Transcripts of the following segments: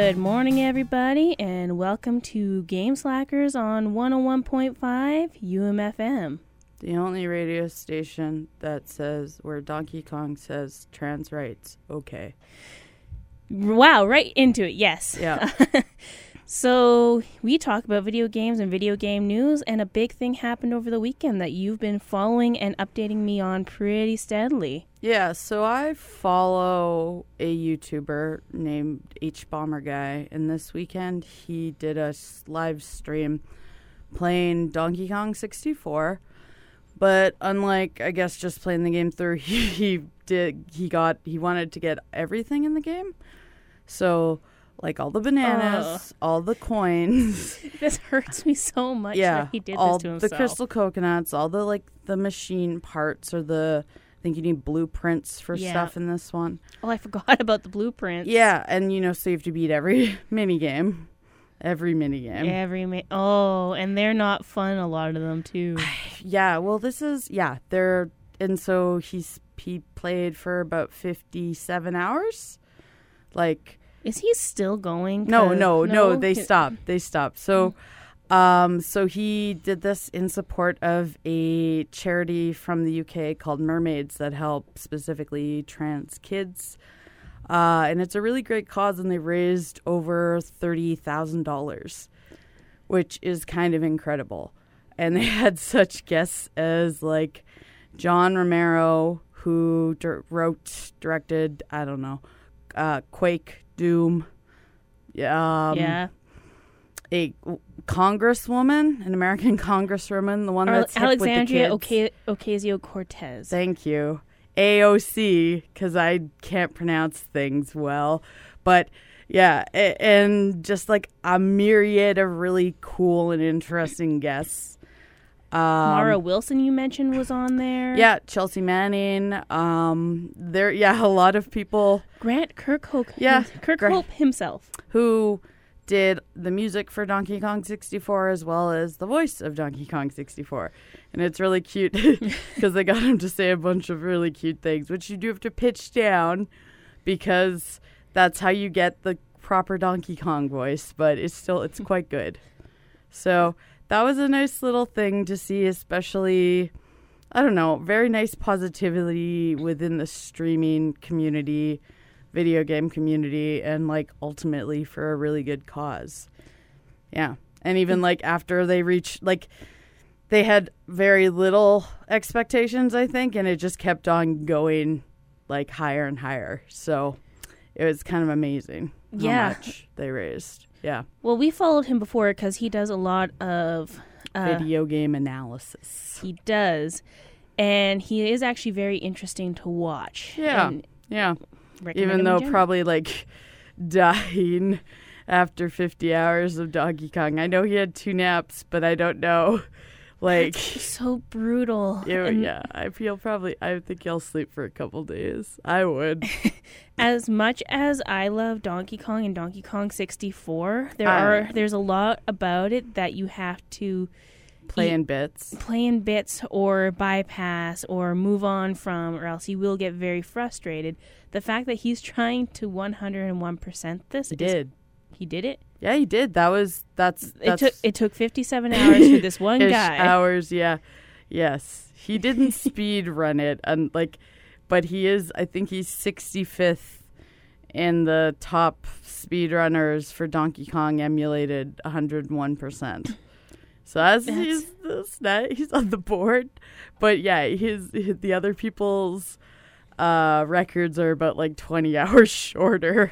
Good morning, everybody, and welcome to Game Slackers on 101.5 UMFM. The only radio station that says where Donkey Kong says trans rights. Okay. Wow, right into it, yes. Yeah. So we talk about video games and video game news, and a big thing happened over the weekend that you've been following and updating me on pretty steadily. Yeah, so I follow a YouTuber named HBomberGuy, and this weekend he did a live stream playing Donkey Kong 64. But unlike, I guess, just playing the game through, he wanted to get everything in the game. So, like all the bananas, all the coins. This hurts me so much that he did this to himself. All the crystal coconuts, all the the machine parts, or I think you need blueprints for stuff in this one. Oh, I forgot about the blueprints. Yeah, and so you have to beat every minigame. Every minigame. And they're not fun, a lot of them, too. Yeah, well, and so he played for about 57 hours. Is he still going? No, they stopped. So, so he did this in support of a charity from the UK called Mermaids that help specifically trans kids. And it's a really great cause, and they raised over $30,000, which is kind of incredible. And they had such guests as John Romero, who directed, Quake, Doom, a congresswoman, an American congresswoman, the one that's Alexandria Ocasio-Cortez. Thank you. AOC, because I can't pronounce things well. But, yeah, and just a myriad of really cool and interesting guests. Mara Wilson, you mentioned, was on there. Yeah, Chelsea Manning. A lot of people. Grant Kirkhope himself. Who did the music for Donkey Kong 64 as well as the voice of Donkey Kong 64. And it's really cute because they got him to say a bunch of really cute things, which you do have to pitch down because that's how you get the proper Donkey Kong voice, but it's quite good. So that was a nice little thing to see, especially, very nice positivity within the streaming community, video game community, and ultimately for a really good cause. Yeah. And even after they reached, they had very little expectations, I think, and it just kept on going higher and higher. So it was kind of amazing how much they raised. Yeah. Well, we followed him before because he does a lot of video game analysis. He does. And he is actually very interesting to watch. Yeah. Even though probably dying after 50 hours of Donkey Kong. I know he had 2 naps, but I don't know. It's so brutal. Yeah, I think he'll sleep for a couple days. I would. As much as I love Donkey Kong and Donkey Kong 64, there's a lot about it that you have to play in bits or bypass or move on from, or else you will get very frustrated. The fact that he's trying to 101% this. He did it? Yeah, he did. It took 57 hours for this one guy. Hours, yeah. Yes. He didn't speed run it, but I think he's 65th in the top speedrunners for Donkey Kong emulated 101%. So he's on the board. But yeah, the other people's records are about 20 hours shorter.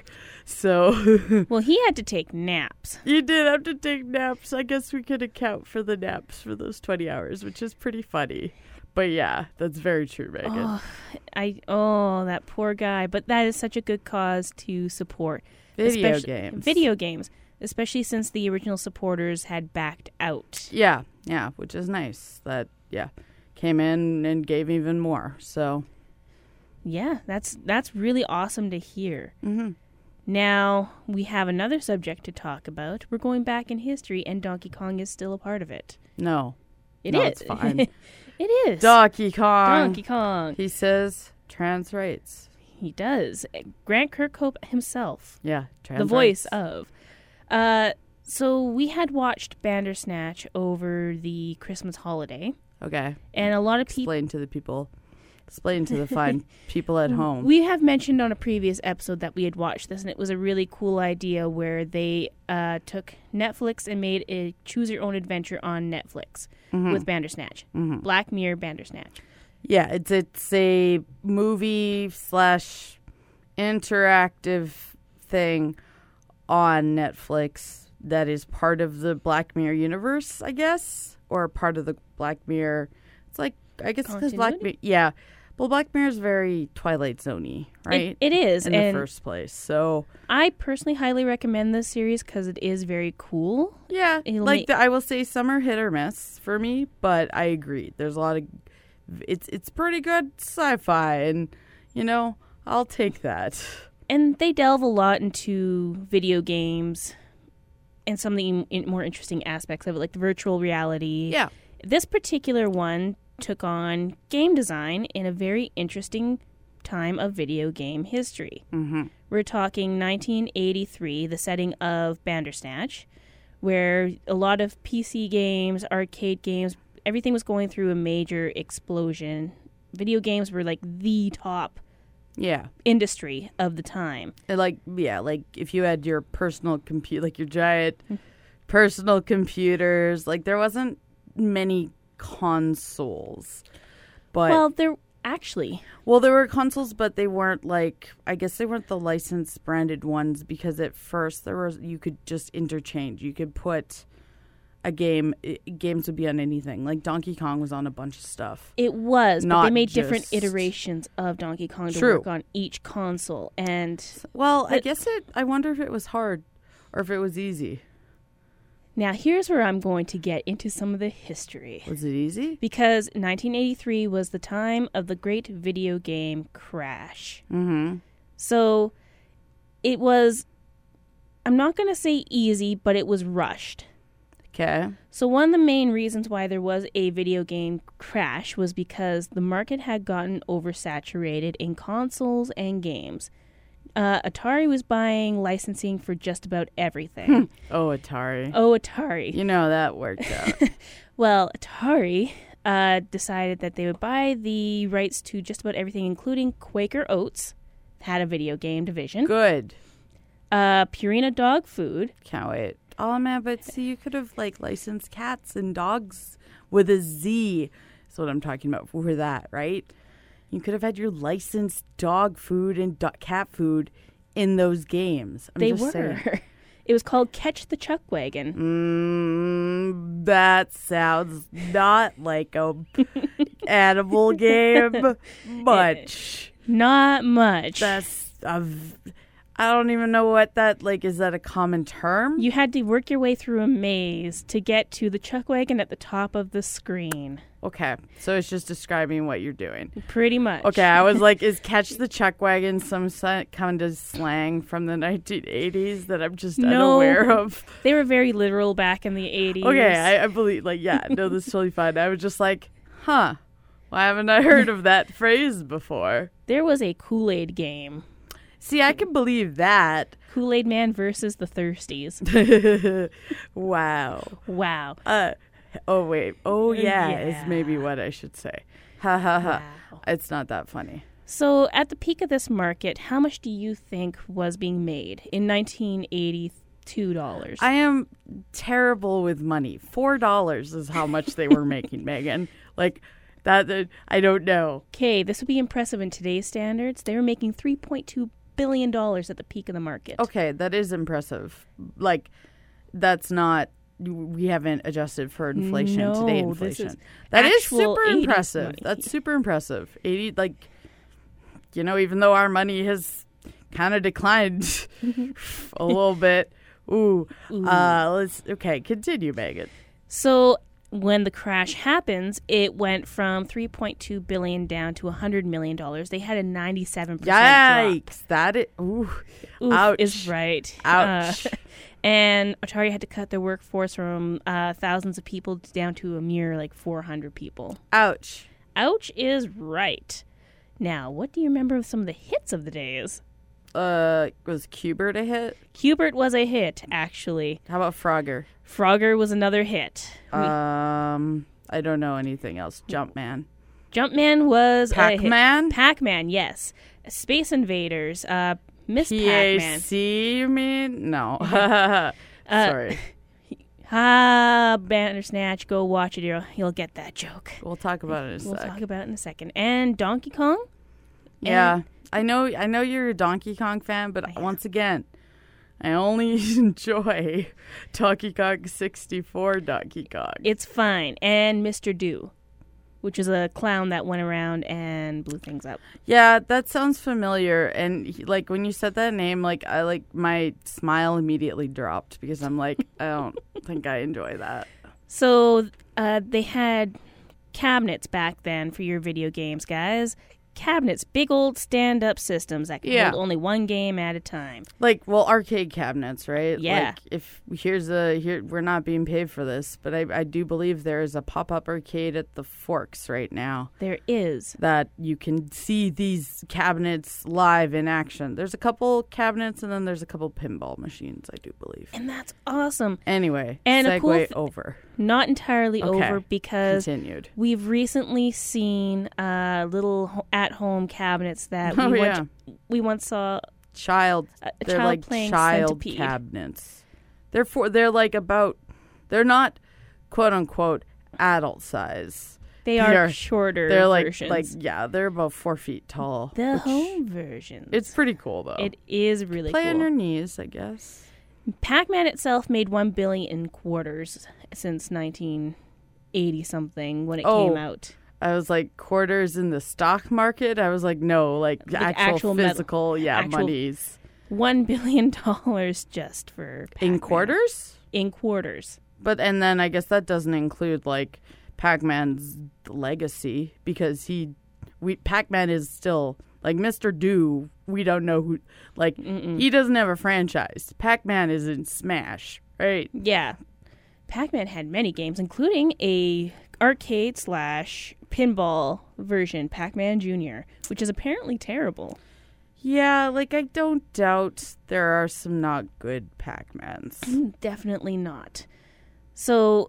So well, he had to take naps. You did have to take naps. I guess we could account for the naps for those 20 hours, which is pretty funny. But yeah, that's very true, Megan. That poor guy. But that is such a good cause to support. Video games, especially since the original supporters had backed out. Yeah, which is nice. That came in and gave even more. So yeah, that's really awesome to hear. Mm-hmm. Now, we have another subject to talk about. We're going back in history, and Donkey Kong is still a part of it. No. It is. It's fine. It is. Donkey Kong. Donkey Kong. He says trans rights. He does. Grant Kirkhope himself. Yeah, the voice of. So we had watched Bandersnatch over the Christmas holiday. Okay. And a lot of people... Explain to the fine people at home. We have mentioned on a previous episode that we had watched this, and it was a really cool idea where they took Netflix and made a choose-your-own-adventure on Netflix with Bandersnatch. Black Mirror Bandersnatch. Yeah, it's a movie / interactive thing on Netflix that is part of the Black Mirror universe, I guess, or part of the Black Mirror. It's like, I guess because Black Mirror, yeah. Well, Black Mirror is very Twilight Zone-y, right? It is. In the first place. So I personally highly recommend this series because it is very cool. Yeah. I will say some are hit or miss for me, but I agree. There's a lot of... It's pretty good sci-fi, and, I'll take that. And they delve a lot into video games and some of the more interesting aspects of it, like the virtual reality. Yeah. This particular one took on game design in a very interesting time of video game history. We're talking 1983, the setting of Bandersnatch, where a lot of PC games, arcade games, everything was going through a major explosion. Video games were like the top industry of the time. Like if you had your personal computer, like your giant personal computers, like there wasn't many consoles, but there were consoles, but they weren't I guess they weren't the licensed branded ones, because at first you could just interchange. You could put games would be on anything. Like Donkey Kong was on a bunch of stuff. It was, but they made different iterations of Donkey Kong to work on each console. And I wonder if it was hard or if it was easy. Now, here's where I'm going to get into some of the history. Was it easy? Because 1983 was the time of the great video game crash. So it was, I'm not going to say easy, but it was rushed. Okay. So one of the main reasons why there was a video game crash was because the market had gotten oversaturated in consoles and games. Atari was buying licensing for just about everything. Atari. You know, that worked out. Well, Atari decided that they would buy the rights to just about everything, including Quaker Oats, had a video game division. Good. Purina Dog Food. Can't wait. Oh, man, but see, you could have, licensed cats and dogs with a Z. That's what I'm talking about for that, right? You could have had your licensed dog food and cat food in those games. They were. It was called Catch the Chuck Wagon. That sounds not like a animal game much. Not much. I don't even know what that, is that a common term? You had to work your way through a maze to get to the chuck wagon at the top of the screen. Okay, so it's just describing what you're doing. Pretty much. Okay, I was like, is Catch the Chuck Wagon some kind of slang from the 1980s that I'm just unaware of? They were very literal back in the 80s. Okay, I believe, this is totally fine. I was just like, why haven't I heard of that phrase before? There was a Kool-Aid game. See, I can believe that. Kool-Aid Man versus the Thirsties. Wow. Oh, wait. Oh, yeah, is maybe what I should say. Ha, ha, ha. Wow. It's not that funny. So, at the peak of this market, how much do you think was being made in $1982? I am terrible with money. $4 is how much they were making, Megan. That, I don't know. Okay, this would be impressive in today's standards. They were making $3.2 billion at the peak of the market. Okay, that is impressive. That's not... We haven't adjusted for inflation. Today inflation. That is super impressive. Money. That's super impressive. 80, even though our money has kind of declined a little bit. Ooh. Continue, Megan. So when the crash happens, it went from $3.2 billion down to $100 million. They had a 97% Yikes! drop. That is ouch. Is right. Ouch. And Atari had to cut their workforce from thousands of people down to a mere 400 people. Ouch. Ouch is right. Now, what do you remember of some of the hits of the days? Was Q*bert a hit? Q*bert was a hit, actually. How about Frogger? Frogger was another hit. I don't know anything else. Jumpman. Jumpman was Pac-Man? a hit. Pac-Man, yes. Space Invaders. Miss Pac-Man. PAC, you mean? No. Sorry. Bandersnatch, go watch it. You'll get that joke. We'll talk about it in a We'll sec. talk about it in a second. And Donkey Kong? Yeah. I know you're a Donkey Kong fan, but once again, I only enjoy Donkey Kong 64 Donkey Kong. It's fine. And Mr. Do, which is a clown that went around and blew things up. Yeah, that sounds familiar. And like when you said that name, my smile immediately dropped because I'm like, I don't think I enjoy that. So they had cabinets back then for your video games, guys. Cabinets, big old stand-up systems that can hold only one game at a time. Arcade cabinets, right? Yeah. If we're not being paid for this, but I do believe there is a pop-up arcade at the Forks right now. There is. That you can see these cabinets live in action. There's a couple cabinets and then there's a couple pinball machines, I do believe. And that's awesome. Anyway, and segue over. Not entirely over because continued. We've recently seen little at-home cabinets that we once saw. They're like playing child Centipede. Cabinets. They're not quote unquote adult size. They are shorter. They're versions. they're about 4 feet tall. The home versions. It's pretty cool though. It is really Play cool. on your knees, I guess. Pac-Man itself made $1 billion in quarters since 1980 something when it came out. I was like, quarters in the stock market? I was like, no, like actual physical, monies. $1 billion just for Pac-Man. In quarters? In quarters. And then I guess that doesn't include like Pac-Man's legacy because Pac-Man is still like Mr. Do. We don't know who, he doesn't have a franchise. Pac-Man is in Smash, right? Yeah. Pac-Man had many games, including a arcade/pinball version, Pac-Man Jr., which is apparently terrible. Yeah, I don't doubt there are some not good Pac-Mans. Definitely not. So,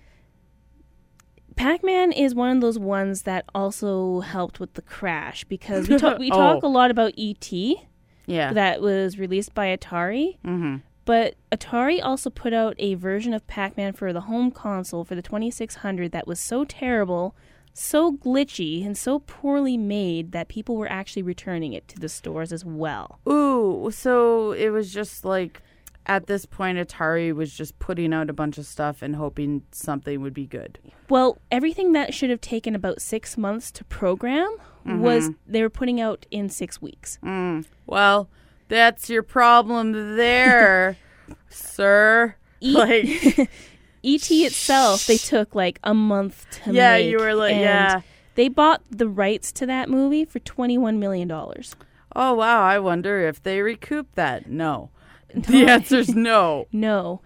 Pac-Man is one of those ones that also helped with the crash because we talk a lot about E.T. Yeah. That was released by Atari. Mm-hmm. But Atari also put out a version of Pac-Man for the home console for the 2600 that was so terrible, so glitchy, and so poorly made that people were actually returning it to the stores as well. Ooh, so it was just at this point, Atari was just putting out a bunch of stuff and hoping something would be good. Well, everything that should have taken about 6 months to program was they were putting out in 6 weeks. Well, that's your problem there, sir. E.T. itself, they took a month to make. Yeah, you were They bought the rights to that movie for $21 million. Oh, wow. I wonder if they recouped that. No. The answer's no. No.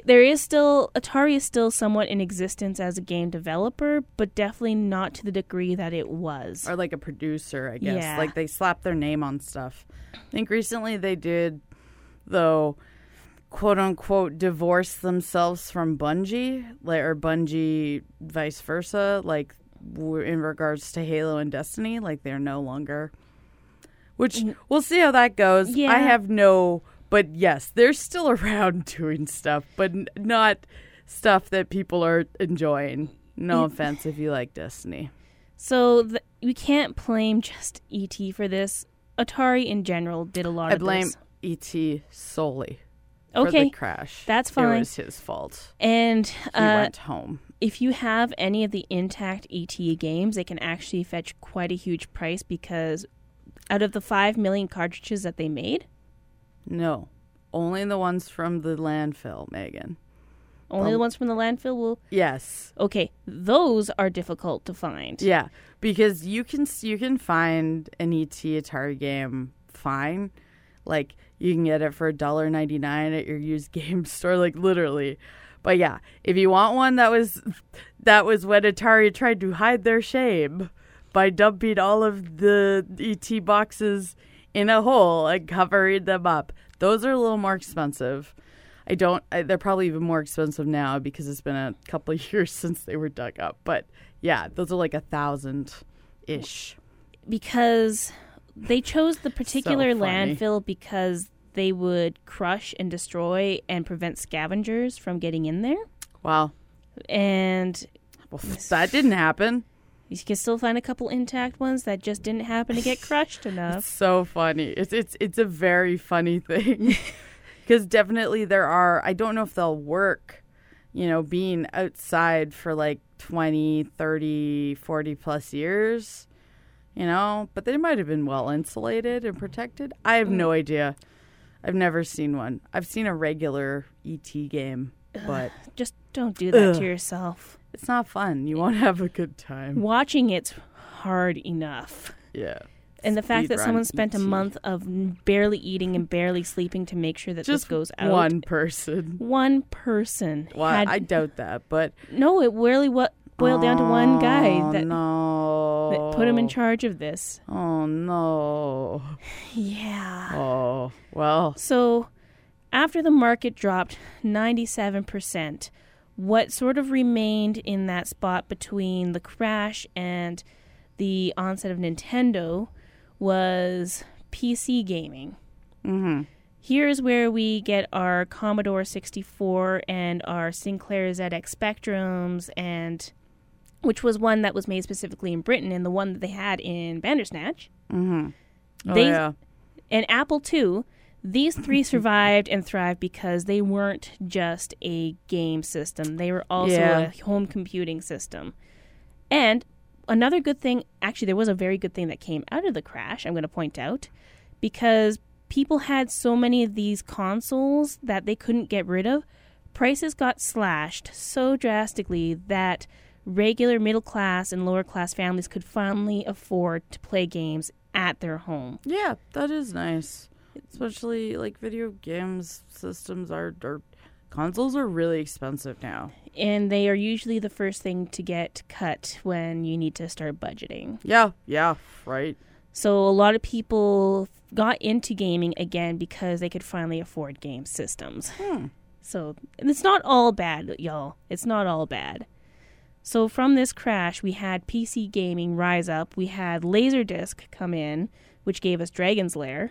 Atari is still somewhat in existence as a game developer, but definitely not to the degree that it was. Or a producer, I guess. Yeah. They slapped their name on stuff. I think recently they did, though, quote-unquote, divorce themselves from Bungie, or Bungie vice versa, in regards to Halo and Destiny. They're no longer... Which, we'll see how that goes. Yeah. I have But yes, they're still around doing stuff, but not stuff that people are enjoying. No offense if you like Destiny. So we can't blame just E.T. for this. Atari in general did a lot of this. I blame E.T. solely for the crash. That's fine. It was his fault. And he went home. If you have any of the intact E.T. games, they can actually fetch quite a huge price because out of the 5 million cartridges that they made... No. Only the ones from the landfill, Megan. Only the ones from the landfill will... Yes. Okay. Those are difficult to find. Yeah. Because you can find an E.T. Atari game fine. You can get it for $1.99 at your used game store, literally. But yeah, if you want one, that was when Atari tried to hide their shame by dumping all of the ET boxes in a hole and covering them up. Those are a little more expensive. They're probably even more expensive now because it's been a couple of years since they were dug up. But yeah, those are like 1,000-ish. Because they chose the particular So funny. landfill because they would crush and destroy and prevent scavengers from getting in there. Wow. And Well, that didn't happen. you can still find a couple intact ones that just didn't happen to get crushed enough. So funny. It's a very funny thing. Because definitely there are, I don't know if they'll work, being outside for like 20, 30, 40 plus years, but they might have been well insulated and protected. I have no idea. I've never seen one. I've seen a regular ET game, but Just don't do that to yourself. it's not fun. You won't have a good time. Watching it's hard enough. Yeah. And the fact that Speedrun someone spent a ET. month of barely eating and barely sleeping to make sure that this Just goes out. one person. One person. Well, I doubt that, but No, it really boiled down to one guy that put him in no. charge of this. Oh no. Yeah. Oh, well. So after the market dropped 97%, what sort of remained in that spot between the crash and the onset of Nintendo was PC gaming. Mm-hmm. Here's where we get our Commodore 64 and our Sinclair ZX Spectrums, and which was one that was made specifically in Britain, and the one that they had in Bandersnatch. Mm-hmm. Oh, They- yeah. And Apple II. These three survived and thrived because they weren't just a game system. They were also Yeah. a home computing system. And another good thing, actually, there was a very good thing that came out of the crash, I'm going to point out, because people had so many of these consoles that they couldn't get rid of. Prices got slashed so drastically that regular middle class and lower class families could finally afford to play games at their home. Yeah, that is nice. Especially like video games systems or consoles are really expensive now. And they are usually the first thing to get cut when you need to start budgeting. Yeah, right. So a lot of people got into gaming again because they could finally afford game systems. So it's not all bad, y'all. It's not all bad. So from this crash, we had PC gaming rise up. We had Laserdisc come in, which gave us Dragon's Lair.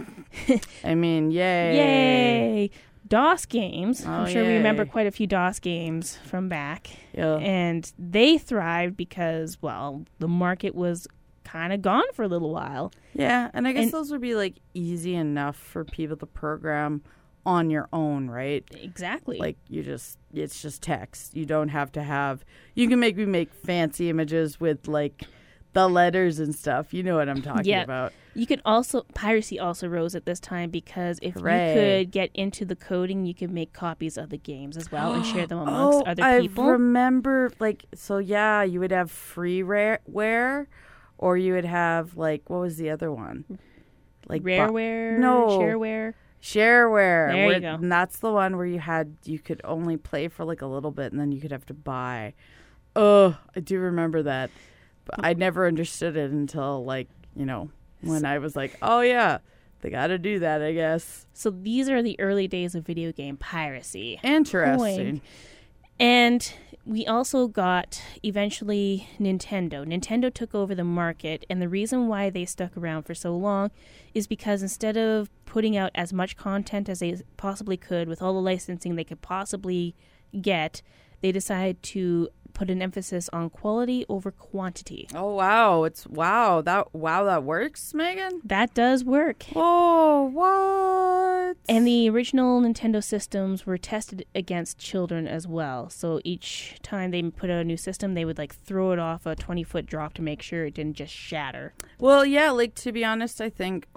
I mean, yay. Yay! DOS games. I'm Oh, sure we remember yay. quite a few DOS games from back. Yeah. And they thrived because, well, the market was kind of gone for a little while. Yeah, and I guess And- those would be like easy enough for people to program on your own, right? Exactly. Like it's just text. You don't have to have, you can make fancy images with like the letters and stuff. You know what I'm talking Yeah. about. You could also, piracy also rose at this time because if Hooray. you could get into the coding, you could make copies of the games as well and share them amongst other I people. remember, like, so yeah, you would have freeware, or you would have, like, what was the other one? Like Rareware, no. shareware. Shareware. There you go. And that's the one where you could only play for like a little bit and then you could have to buy. Oh, I do remember that. But I never understood it until like, when I was like, oh yeah, they got to do that, I guess. So these are the early days of video game piracy. Interesting. And we also got, eventually, Nintendo. Nintendo took over the market, and the reason why they stuck around for so long is because instead of putting out as much content as they possibly could with all the licensing they could possibly get, they decided to put an emphasis on quality over quantity. Oh wow, that works, Megan? That does work. Oh, what? And the original Nintendo systems were tested against children as well. So each time they put out a new system, they would like throw it off a 20-foot drop to make sure it didn't just shatter. Well, yeah, like to be honest, I think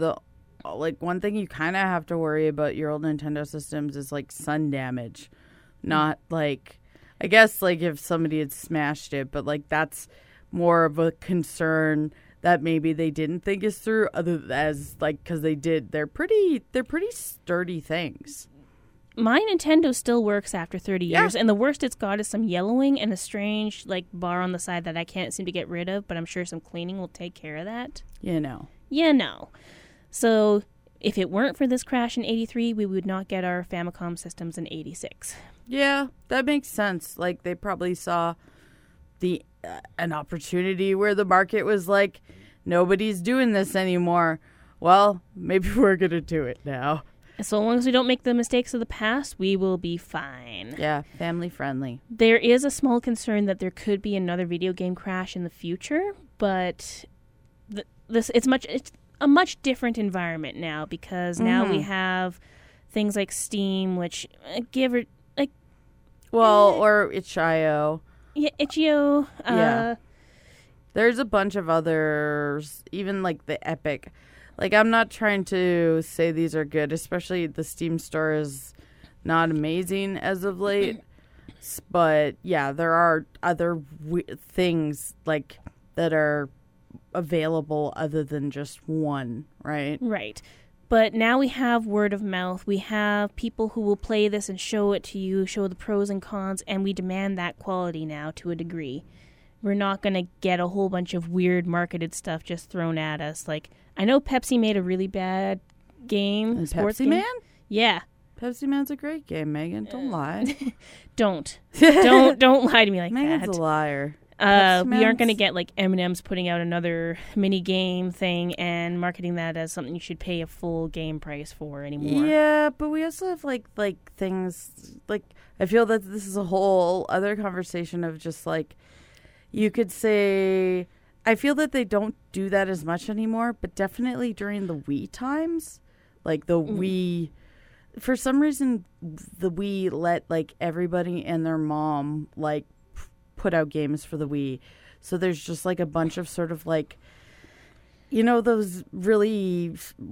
one thing you kind of have to worry about your old Nintendo systems is like sun damage. Not like, I guess like if somebody had smashed it, but like that's more of a concern that maybe they didn't think is through, other as like because they did. They're pretty sturdy things. my Nintendo still works after 30 years, and the worst it's got is some yellowing and a strange bar on the side that I can't seem to get rid of, but I'm sure some cleaning will take care of that. You know. So if it weren't for this crash in 83, we would not get our Famicom systems in 86. Yeah, that makes sense. Like, they probably saw an opportunity where the market was like, nobody's doing this anymore. Well, maybe we're going to do it now. So long as we don't make the mistakes of the past, we will be fine. Yeah, family friendly. There is a small concern that there could be another video game crash in the future, but it's a much different environment now, because now we have things like Steam, which or itch.io. Yeah, itch.io. There's a bunch of others, even like the Epic. Like, I'm not trying to say these are good, especially the Steam store is not amazing as of late. But, yeah, there are other things, like, that are available other than just one, right? Right. But now we have word of mouth. We have people who will play this and show it to you, show the pros and cons, and we demand that quality now to a degree. We're not going to get a whole bunch of weird marketed stuff just thrown at us. Like, I know Pepsi made a really bad game. Pepsi Man? Yeah. Pepsi Man's a great game, Megan. Don't lie. Don't lie to me like Megan's that. a liar. We aren't going to get like M&M's putting out another mini game thing and marketing that as something you should pay a full game price for anymore. Yeah, but we also have like things like, I feel that this is a whole other conversation of just like, you could say, I feel that they don't do that as much anymore, but definitely during the Wii times, like the Wii, for some reason, the Wii let like everybody and their mom like put out games for the Wii. So there's just like a bunch of sort of like, you know, those really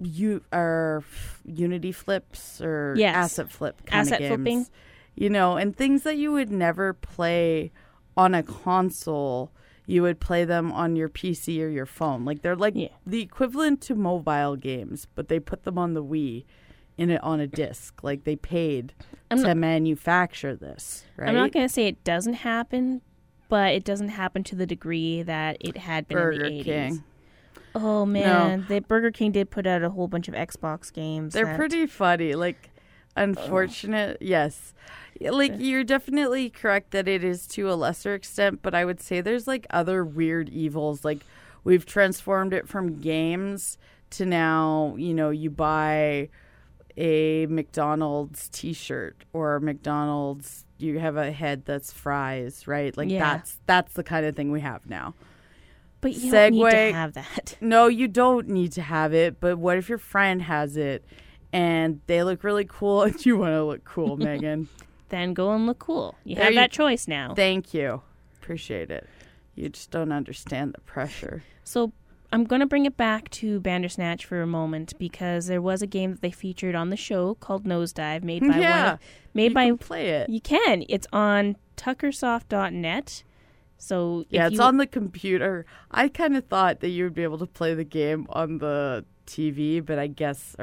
Unity flips or asset flip kind of games. Flipping. You know, and things that you would never play on a console, you would play them on your PC or your phone. Like, they're like the equivalent to mobile games, but they put them on the Wii on a disc. Like, they paid to manufacture this, right? I'm not going to say it doesn't happen, but it doesn't happen to the degree that it had been in the 80s. King. Oh, man. No. Burger King did put out a whole bunch of Xbox games. They're pretty funny. Like, unfortunate. Yes. Like, you're definitely correct that it is to a lesser extent, but I would say there's, like, other weird evils. Like, we've transformed it from games to now, you know, you buy a McDonald's T-shirt or McDonald's, you have a head that's fries, right? Like, that's the kind of thing we have now. But you don't need to have that. No, you don't need to have it, but what if your friend has it and they look really cool and you want to look cool, Megan? Then go and look cool. You have that choice now. Thank you. Appreciate it. You just don't understand the pressure. So I'm going to bring it back to Bandersnatch for a moment, because there was a game that they featured on the show called Nosedive, made by you can play it. You can. It's on tuckersoft.net. So it's on the computer. I kind of thought that you would be able to play the game on the TV, but I guess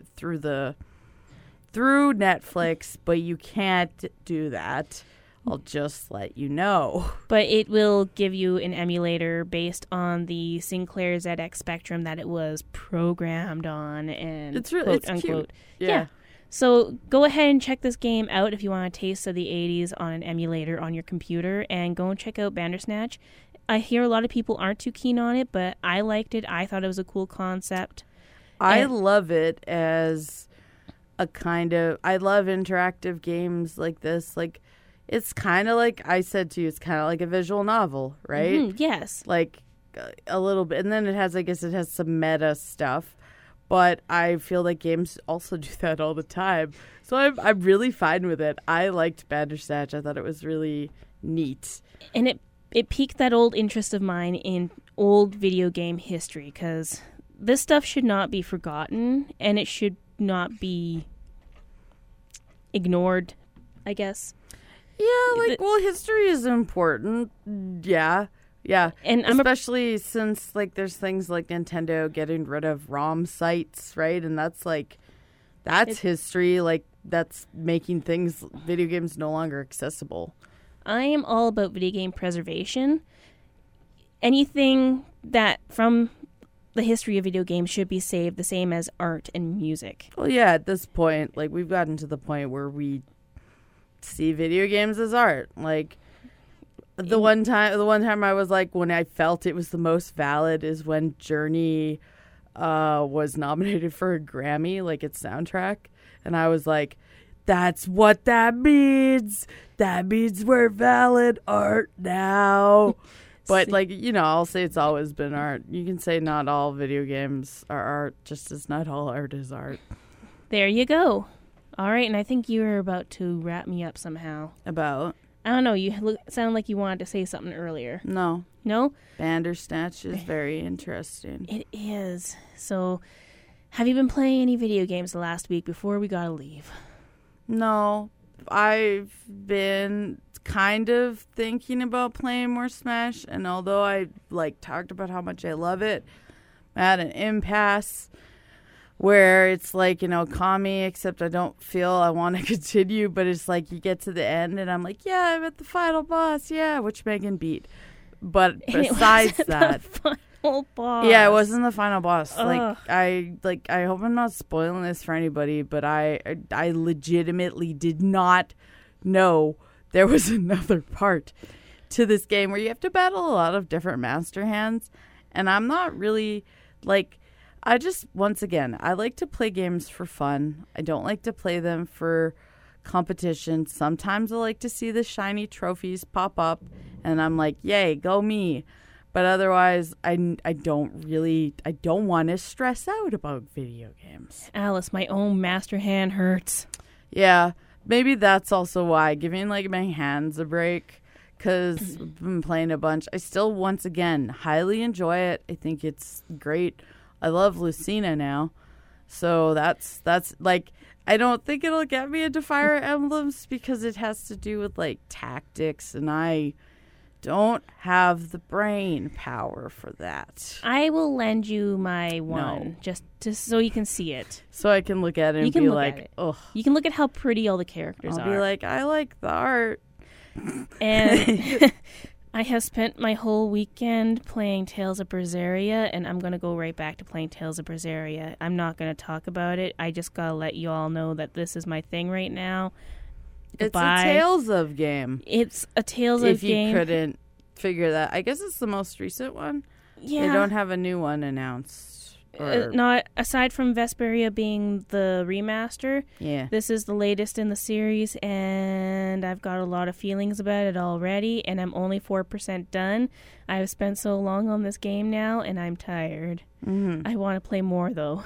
through Netflix, but you can't do that. I'll just let you know. But it will give you an emulator based on the Sinclair ZX Spectrum that it was programmed on, and it's really quote unquote. Cute. Yeah. So go ahead and check this game out if you want a taste of the 80s on an emulator on your computer, and go and check out Bandersnatch. I hear a lot of people aren't too keen on it, but I liked it. I thought it was a cool concept. I love it as I love interactive games like this. Like, it's kind of like I said to you, it's kind of like a visual novel, right? Mm-hmm, yes. Like a little bit. And then it has some meta stuff. But I feel like games also do that all the time. So I'm really fine with it. I liked Bandersnatch. I thought it was really neat. And it piqued that old interest of mine in old video game history, because this stuff should not be forgotten, and it should not be ignored, I guess. Yeah, history is important. Yeah. Yeah, and especially since like there's things like Nintendo getting rid of ROM sites, right? And that's history. Like, that's making video games no longer accessible. I am all about video game preservation. Anything that from the history of video games should be saved, the same as art and music. Well, yeah, at this point, like, we've gotten to the point where we see video games as art. Like, the one time I was like, when I felt it was the most valid is when Journey was nominated for a Grammy, like its soundtrack, and I was like, that's what that means. That means we're valid art now. But, like, you know, I'll say it's always been art. You can say not all video games are art, just as not all art is art. There you go. All right, and I think you were about to wrap me up somehow. About? I don't know. You sound like you wanted to say something earlier. No. No? Bandersnatch is very interesting. It is. So, have you been playing any video games the last week before we gotta leave? No. I've been kind of thinking about playing more Smash, and although I talked about how much I love it, I'm at an impasse where it's like, you know, Kami, except I don't feel I want to continue, but it's like you get to the end and I'm like, yeah, I'm at the final boss, yeah, which Megan beat. But besides that, the final boss. Yeah, it wasn't the final boss. Ugh. I hope I'm not spoiling this for anybody, but I legitimately did not know there was another part to this game where you have to battle a lot of different master hands, and I'm not really once again, I like to play games for fun. I don't like to play them for competition. Sometimes I like to see the shiny trophies pop up, and I'm like, yay, go me. But otherwise, I don't want to stress out about video games. Alice, my own master hand hurts. Yeah, maybe that's also why. Giving, like, my hands a break, because I've been playing a bunch. I still, once again, highly enjoy it. I think it's great. I love Lucina now. So that's like, I don't think it'll get me into Fire Emblems because it has to do with, like, tactics, and I don't have the brain power for that. I will lend you my one just so you can see it. So I can look at it and be like, ugh. You can look at how pretty all the characters are. I'll be like, I like the art. And I have spent my whole weekend playing Tales of Berseria, and I'm going to go right back to playing Tales of Berseria. I'm not going to talk about it. I just got to let you all know that this is my thing right now. Goodbye. It's a Tales of game. It's a Tales of game. If you couldn't figure that. I guess it's the most recent one. Yeah. They don't have a new one announced. Not aside from Vesperia being the remaster. Yeah. This is the latest in the series, and I've got a lot of feelings about it already, and I'm only 4% done. I've spent so long on this game now, and I'm tired. Mm-hmm. I want to play more, though.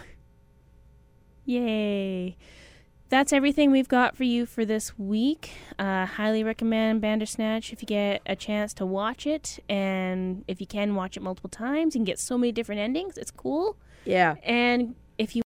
Yay. That's everything we've got for you for this week. Highly recommend Bandersnatch if you get a chance to watch it, and if you can, watch it multiple times. You can get so many different endings. It's cool. Yeah. And if you